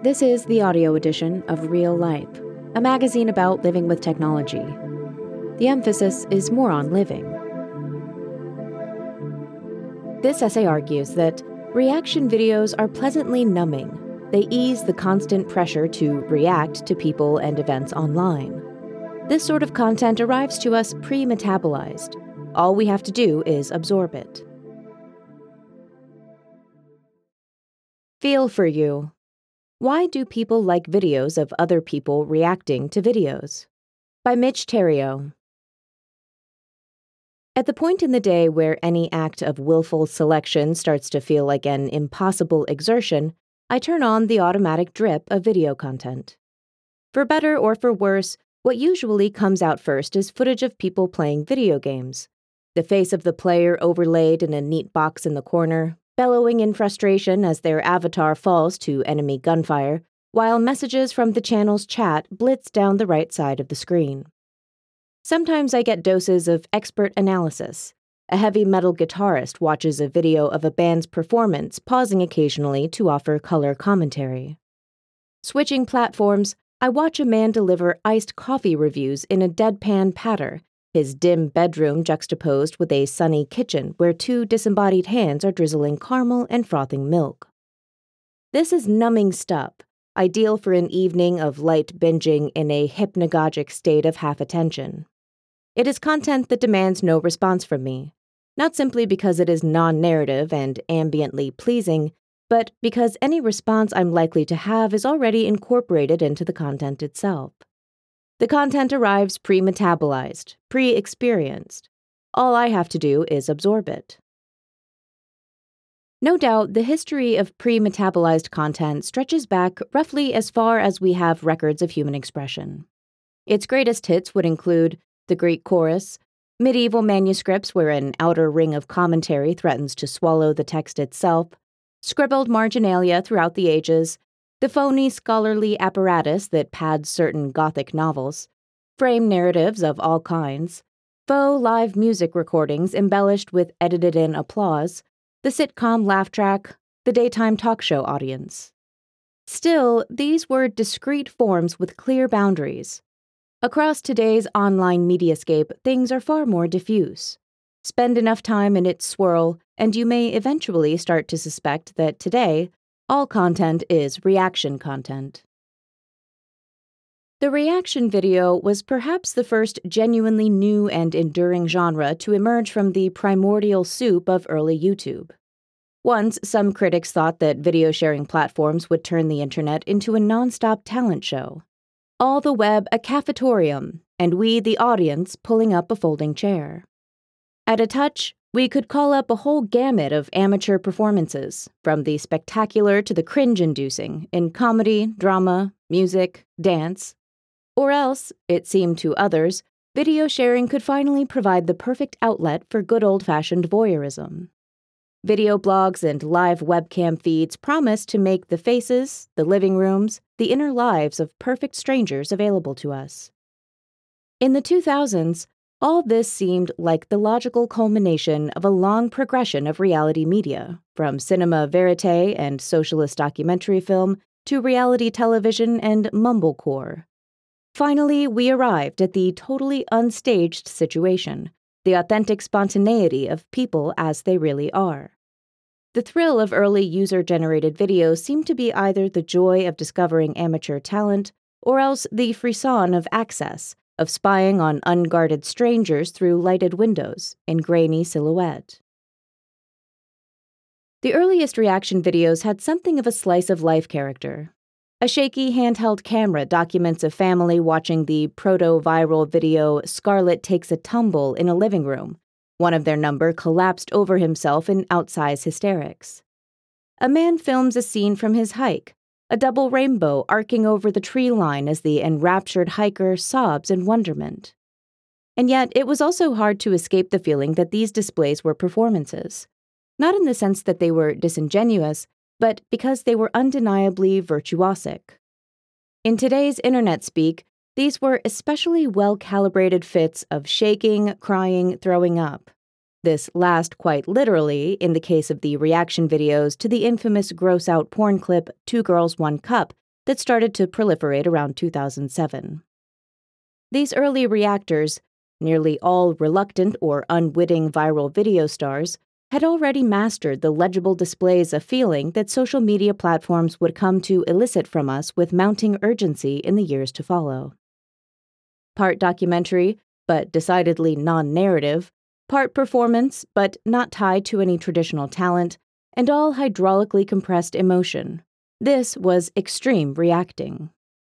This is the audio edition of Real Life, a magazine about living with technology. The emphasis is more on living. This essay argues that reaction videos are pleasantly numbing. They ease the constant pressure to react to people and events online. This sort of content arrives to us pre-metabolized. All we have to do is absorb it. Feel for you. Why do people like videos of other people reacting to videos? By Mitch Theriault. At the point in the day where any act of willful selection starts to feel like an impossible exertion, I turn on the automatic drip of video content. For better or for worse, what usually comes out first is footage of people playing video games. The face of the player overlaid in a neat box in the corner, bellowing in frustration as their avatar falls to enemy gunfire, while messages from the channel's chat blitz down the right side of the screen. Sometimes I get doses of expert analysis. A heavy metal guitarist watches a video of a band's performance, pausing occasionally to offer color commentary. Switching platforms, I watch a man deliver iced coffee reviews in a deadpan patter, his dim bedroom juxtaposed with a sunny kitchen where two disembodied hands are drizzling caramel and frothing milk. This is numbing stuff, ideal for an evening of light binging in a hypnagogic state of half-attention. It is content that demands no response from me, not simply because it is non-narrative and ambiently pleasing, but because any response I'm likely to have is already incorporated into the content itself. The content arrives pre-metabolized, pre-experienced. All I have to do is absorb it. No doubt, the history of pre-metabolized content stretches back roughly as far as we have records of human expression. Its greatest hits would include the Greek chorus, medieval manuscripts where an outer ring of commentary threatens to swallow the text itself, scribbled marginalia throughout the ages, the phony scholarly apparatus that pads certain Gothic novels, frame narratives of all kinds, faux live music recordings embellished with edited-in applause, the sitcom laugh track, the daytime talk show audience. Still, these were discrete forms with clear boundaries. Across today's online mediascape, things are far more diffuse. Spend enough time in its swirl, and you may eventually start to suspect that today, all content is reaction content. The reaction video was perhaps the first genuinely new and enduring genre to emerge from the primordial soup of early YouTube. Once, some critics thought that video sharing platforms would turn the internet into a nonstop talent show. All the web a cafetorium, and we, the audience, pulling up a folding chair. At a touch, we could call up a whole gamut of amateur performances, from the spectacular to the cringe-inducing, in comedy, drama, music, dance. Or else, it seemed to others, video sharing could finally provide the perfect outlet for good old-fashioned voyeurism. Video blogs and live webcam feeds promised to make the faces, the living rooms, the inner lives of perfect strangers available to us. In the 2000s, all this seemed like the logical culmination of a long progression of reality media, from cinema verite and socialist documentary film to reality television and mumblecore. Finally, we arrived at the totally unstaged situation, the authentic spontaneity of people as they really are. The thrill of early user-generated videos seemed to be either the joy of discovering amateur talent or else the frisson of access, of spying on unguarded strangers through lighted windows in grainy silhouette. The earliest reaction videos had something of a slice-of-life character. A shaky handheld camera documents a family watching the proto-viral video Scarlett Takes a Tumble in a living room. One of their number collapsed over himself in outsized hysterics. A man films a scene from his hike, a double rainbow arcing over the tree line as the enraptured hiker sobs in wonderment. And yet, it was also hard to escape the feeling that these displays were performances. Not in the sense that they were disingenuous, but because they were undeniably virtuosic. In today's internet speak, these were especially well-calibrated fits of shaking, crying, throwing up. This last quite literally, in the case of the reaction videos to the infamous gross-out porn clip 2 Girls, 1 Cup, that started to proliferate around 2007. These early reactors, nearly all reluctant or unwitting viral video stars, had already mastered the legible displays of feeling that social media platforms would come to elicit from us with mounting urgency in the years to follow. Part documentary, but decidedly non-narrative, part performance, but not tied to any traditional talent, and all hydraulically compressed emotion. This was extreme reacting.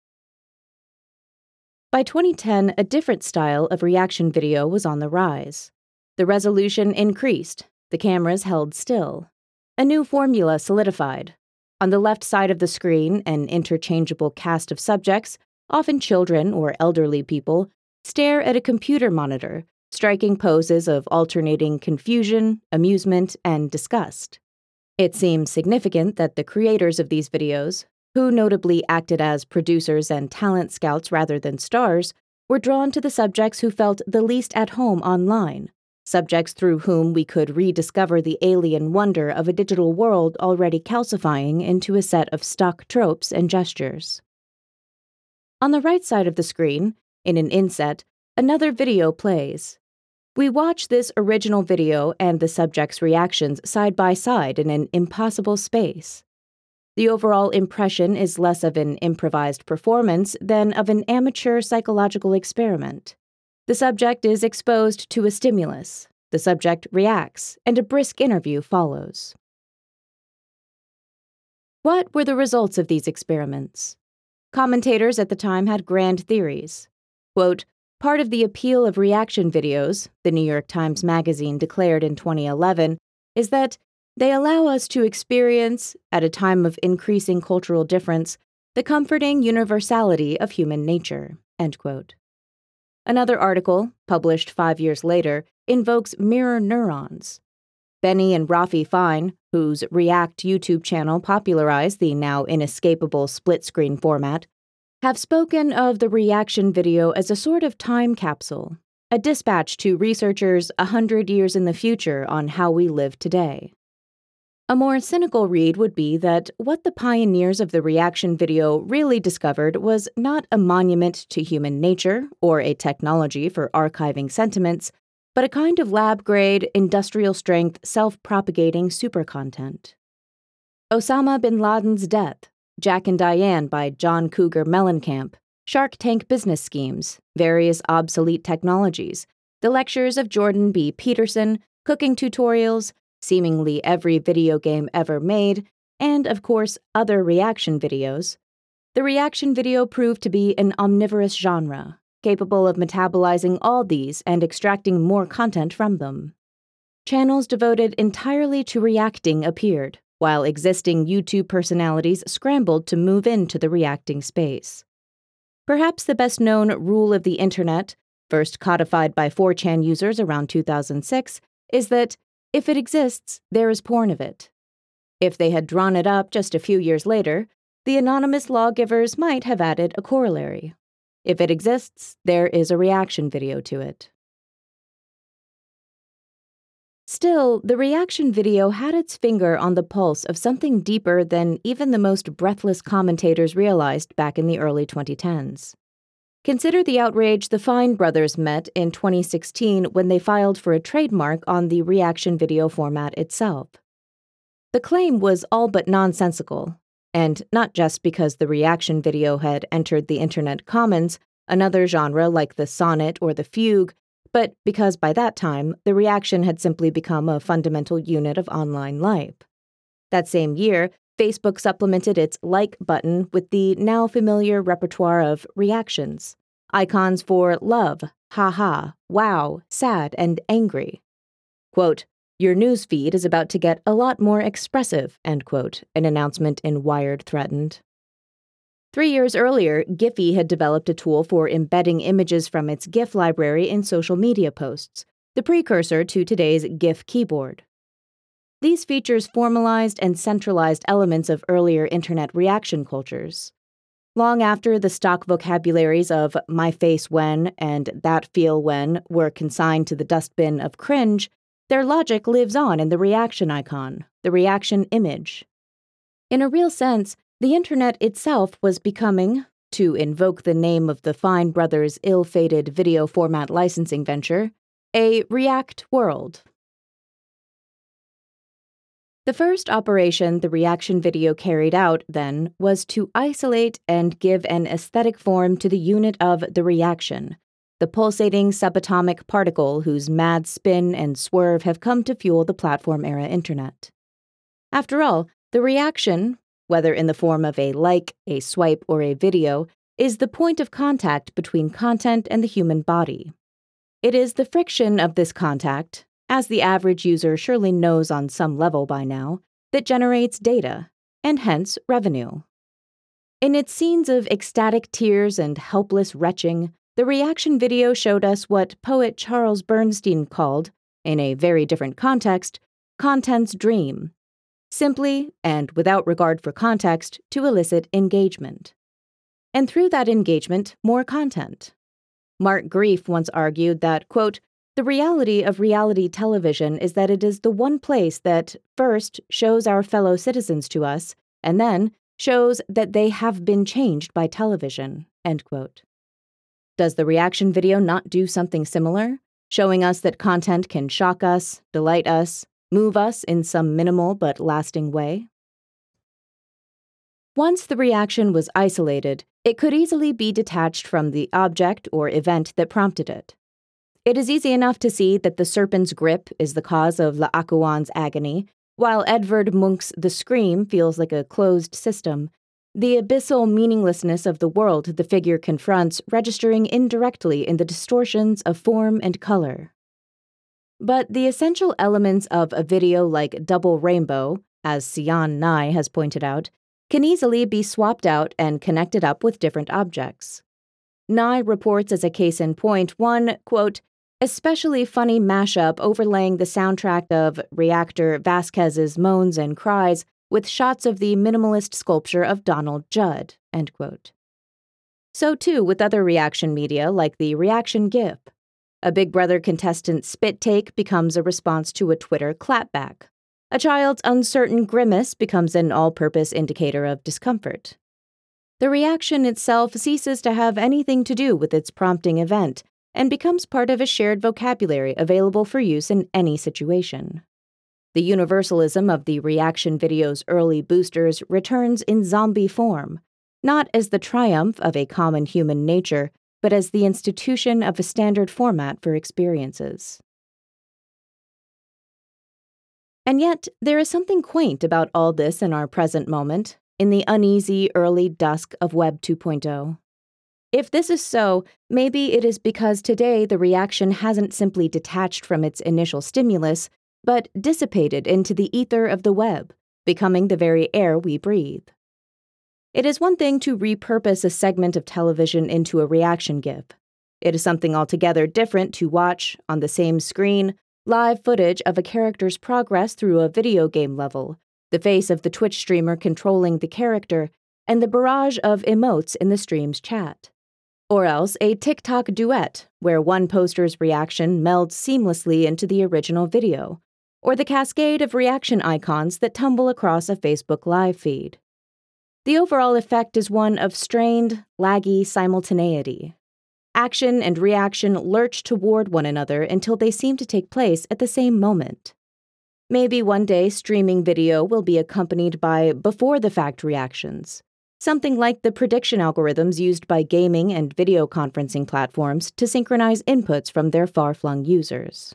By 2010, a different style of reaction video was on the rise. The resolution increased, the cameras held still. A new formula solidified. On the left side of the screen, an interchangeable cast of subjects, often children or elderly people, stare at a computer monitor, striking poses of alternating confusion, amusement, and disgust. It seems significant that the creators of these videos, who notably acted as producers and talent scouts rather than stars, were drawn to the subjects who felt the least at home online, subjects through whom we could rediscover the alien wonder of a digital world already calcifying into a set of stock tropes and gestures. On the right side of the screen, in an inset, another video plays. We watch this original video and the subject's reactions side by side in an impossible space. The overall impression is less of an improvised performance than of an amateur psychological experiment. The subject is exposed to a stimulus, the subject reacts, and a brisk interview follows. What were the results of these experiments? Commentators at the time had grand theories. Quote, "Part of the appeal of reaction videos," the New York Times Magazine declared in 2011, is that they allow us to experience, at a time of increasing cultural difference, the comforting universality of human nature." End quote. Another article, published 5 years later, invokes mirror neurons. Benny and Rafi Fine, whose React YouTube channel popularized the now inescapable split-screen format, have spoken of the reaction video as a sort of time capsule, a dispatch to researchers 100 years in the future on how we live today. A more cynical read would be that what the pioneers of the reaction video really discovered was not a monument to human nature or a technology for archiving sentiments, but a kind of lab-grade, industrial-strength, self-propagating supercontent. Osama bin Laden's death, Jack and Diane by John Cougar Mellencamp, Shark Tank business schemes, various obsolete technologies, the lectures of Jordan B. Peterson, cooking tutorials, seemingly every video game ever made, and, of course, other reaction videos. The reaction video proved to be an omnivorous genre, capable of metabolizing all these and extracting more content from them. Channels devoted entirely to reacting appeared, while existing YouTube personalities scrambled to move into the reacting space. Perhaps the best-known rule of the Internet, first codified by 4chan users around 2006, is that if it exists, there is porn of it. If they had drawn it up just a few years later, the anonymous lawgivers might have added a corollary. If it exists, there is a reaction video to it. Still, the reaction video had its finger on the pulse of something deeper than even the most breathless commentators realized back in the early 2010s. Consider the outrage the Fine brothers met in 2016 when they filed for a trademark on the reaction video format itself. The claim was all but nonsensical, and not just because the reaction video had entered the Internet Commons, another genre like the sonnet or the fugue, but because by that time, the reaction had simply become a fundamental unit of online life. That same year, Facebook supplemented its like button with the now familiar repertoire of reactions, icons for love, haha, wow, sad, and angry. Quote, "Your news feed is about to get a lot more expressive," end quote, an announcement in Wired threatened. 3 years earlier, Giphy had developed a tool for embedding images from its GIF library in social media posts, the precursor to today's GIF keyboard. These features formalized and centralized elements of earlier Internet reaction cultures. Long after the stock vocabularies of "my face when" and "that feel when" were consigned to the dustbin of cringe, their logic lives on in the reaction icon, the reaction image. In a real sense, The internet itself was becoming, to invoke the name of the Fine brothers' ill-fated video format licensing venture, a React world. The first operation the reaction video carried out, then, was to isolate and give an aesthetic form to the unit of the reaction, the pulsating subatomic particle whose mad spin and swerve have come to fuel the platform-era internet. After all, the reaction, whether in the form of a like, a swipe, or a video, is the point of contact between content and the human body. It is the friction of this contact, as the average user surely knows on some level by now, that generates data, and hence revenue. In its scenes of ecstatic tears and helpless retching, the reaction video showed us what poet Charles Bernstein called, in a very different context, content's dream. Simply, and without regard for context, to elicit engagement. And through that engagement, more content. Mark Grief once argued that, quote, the reality of reality television is that it is the one place that, first, shows our fellow citizens to us, and then shows that they have been changed by television, end quote. Does the reaction video not do something similar, showing us that content can shock us, delight us, move us in some minimal but lasting way? Once the reaction was isolated, it could easily be detached from the object or event that prompted it. It is easy enough to see that the serpent's grip is the cause of Laocoon's agony, while Edvard Munch's The Scream feels like a closed system, the abyssal meaninglessness of the world the figure confronts registering indirectly in the distortions of form and color. But the essential elements of a video like Double Rainbow, as Sian Nye has pointed out, can easily be swapped out and connected up with different objects. Nye reports as a case in point one, quote, especially funny mashup overlaying the soundtrack of Reactor Vasquez's moans and cries with shots of the minimalist sculpture of Donald Judd, end quote. So too with other reaction media like the reaction GIF. A Big Brother contestant's spit take becomes a response to a Twitter clapback. A child's uncertain grimace becomes an all-purpose indicator of discomfort. The reaction itself ceases to have anything to do with its prompting event and becomes part of a shared vocabulary available for use in any situation. The universalism of the reaction video's early boosters returns in zombie form, not as the triumph of a common human nature, but as the institution of a standard format for experiences. And yet, there is something quaint about all this in our present moment, in the uneasy early dusk of Web 2.0. If this is so, maybe it is because today the reaction hasn't simply detached from its initial stimulus, but dissipated into the ether of the web, becoming the very air we breathe. It is one thing to repurpose a segment of television into a reaction GIF. It is something altogether different to watch, on the same screen, live footage of a character's progress through a video game level, the face of the Twitch streamer controlling the character, and the barrage of emotes in the stream's chat. Or else a TikTok duet, where one poster's reaction melds seamlessly into the original video, or the cascade of reaction icons that tumble across a Facebook Live feed. The overall effect is one of strained, laggy simultaneity. Action and reaction lurch toward one another until they seem to take place at the same moment. Maybe one day streaming video will be accompanied by before-the-fact reactions, something like the prediction algorithms used by gaming and video conferencing platforms to synchronize inputs from their far-flung users.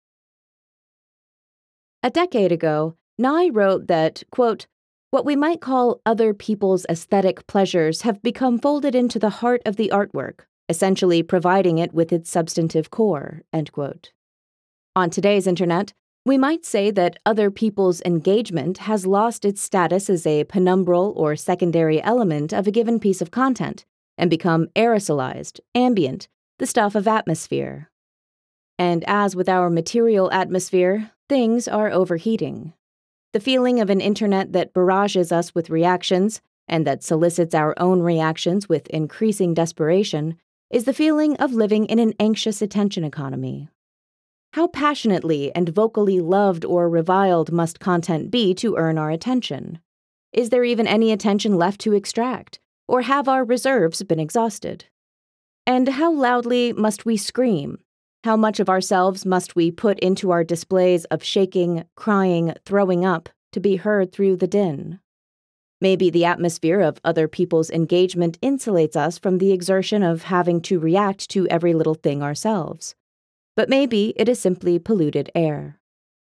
A decade ago, Nye wrote that, quote, what we might call other people's aesthetic pleasures have become folded into the heart of the artwork, essentially providing it with its substantive core, end quote. On today's internet, we might say that other people's engagement has lost its status as a penumbral or secondary element of a given piece of content and become aerosolized, ambient, the stuff of atmosphere. And as with our material atmosphere, things are overheating. The feeling of an internet that barrages us with reactions and that solicits our own reactions with increasing desperation is the feeling of living in an anxious attention economy. How passionately and vocally loved or reviled must content be to earn our attention? Is there even any attention left to extract? Or have our reserves been exhausted? And how loudly must we scream? How much of ourselves must we put into our displays of shaking, crying, throwing up to be heard through the din? Maybe the atmosphere of other people's engagement insulates us from the exertion of having to react to every little thing ourselves. But maybe it is simply polluted air.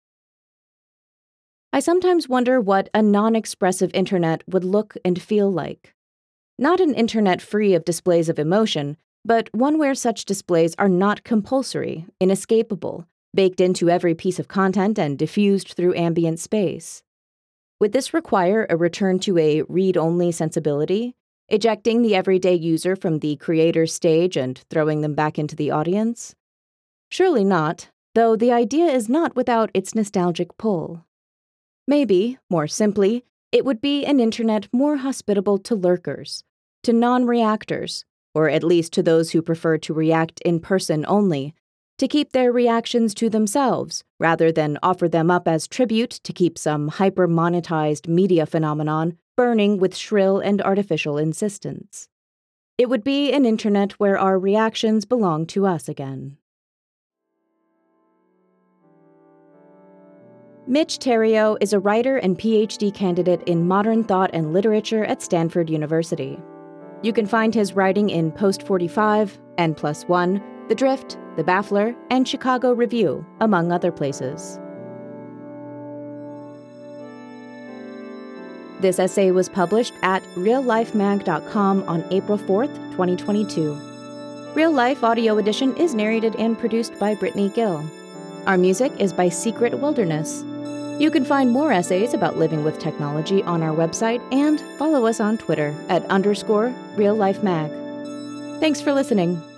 I sometimes wonder what a non-expressive internet would look and feel like. Not an internet free of displays of emotion, but one where such displays are not compulsory, inescapable, baked into every piece of content and diffused through ambient space. Would this require a return to a read-only sensibility, ejecting the everyday user from the creator's stage and throwing them back into the audience? Surely not, though the idea is not without its nostalgic pull. Maybe, more simply, it would be an internet more hospitable to lurkers, to non-reactors, or at least to those who prefer to react in person only, to keep their reactions to themselves, rather than offer them up as tribute to keep some hyper-monetized media phenomenon burning with shrill and artificial insistence. It would be an internet where our reactions belong to us again. Mitch Theriault is a writer and PhD candidate in modern thought and literature at Stanford University. You can find his writing in Post 45, N+1, The Drift, The Baffler, and Chicago Review, among other places. This essay was published at reallifemag.com on April 4th, 2022. Real Life Audio Edition is narrated and produced by Brittany Gill. Our music is by Secret Wilderness. You can find more essays about living with technology on our website and follow us on Twitter at _reallifemag. Thanks for listening.